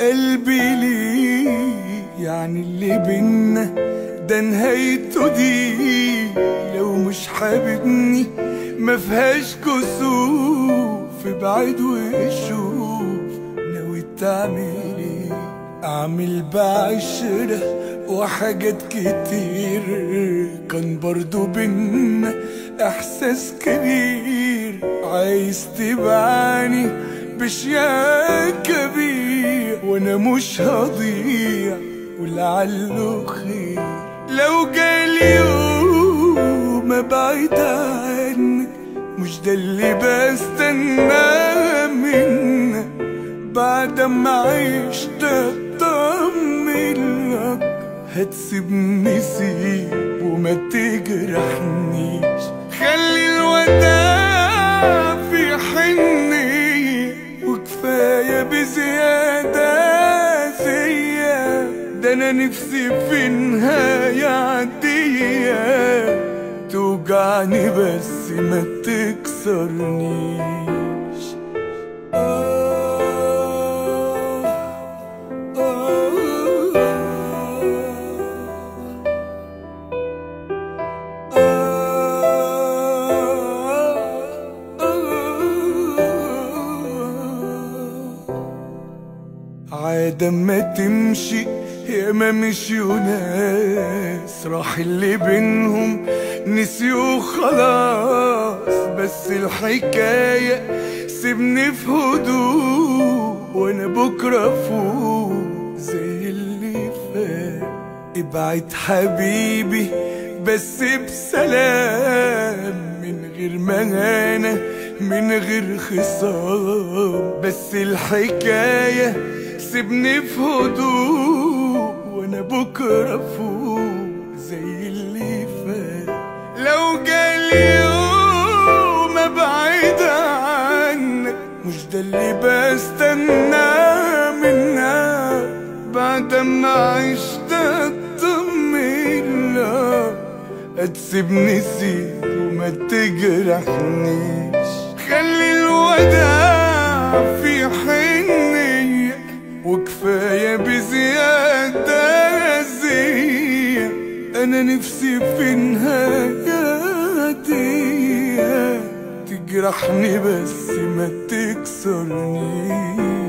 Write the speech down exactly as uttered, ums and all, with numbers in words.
قلبي ليه، يعني اللي بينا ده نهايته دي. لو مش حاببني ما فيهاش كسوف، ابعد وشوف ناوي تعمل ايه. اعمل بعشرة وحاجات كتير، كان برضو بينا احساس كبير. عايز تبعني بشياء كبير وانا مش هضيع ولعله خير. لو جالي يوم ابعد عنك مش ده اللي بستناه منك. بعد ما عشت اطمن لك هتسيبني سيب وما تجرحنيش. خلي الوداع في حنية وكفاية بزيادة زيا. ده انا نفسي في نهاية عادية توجعني بس ما تكسرنيش. عادة ما تمشي ياما مشيوا ناس، راح اللي بينهم نسيوا خلاص. بس الحكاية سيبني في هدوء وانا بكرة فوق زي اللي فات. ابعد حبيبي بس بسلام، من غير مهانة من غير خصام. بس الحكاية سيبني في هدوء وانا بكرة فوق زي اللي فات. لو جالي يوم ابعد عنك مش ده اللي بستناه منك. بعد ما عشت اطمن لك هتسيبني سيب وما تجرحنيش. خلي الوداع في حنية وكفاية بزيادة زي. أنا نفسي في نهاية دي تجرحني بس ما تكسرنيش.